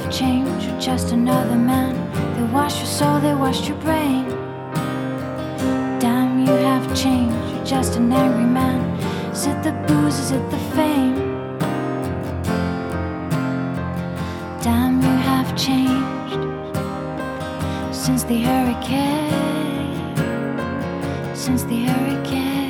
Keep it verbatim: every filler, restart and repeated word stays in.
have changed. You're just another man. They washed your soul, they washed your brain. Damn, you have changed. You're just an angry man. Is it the booze, is it the fame? Damn, you have changed since the hurricane. Since the hurricane.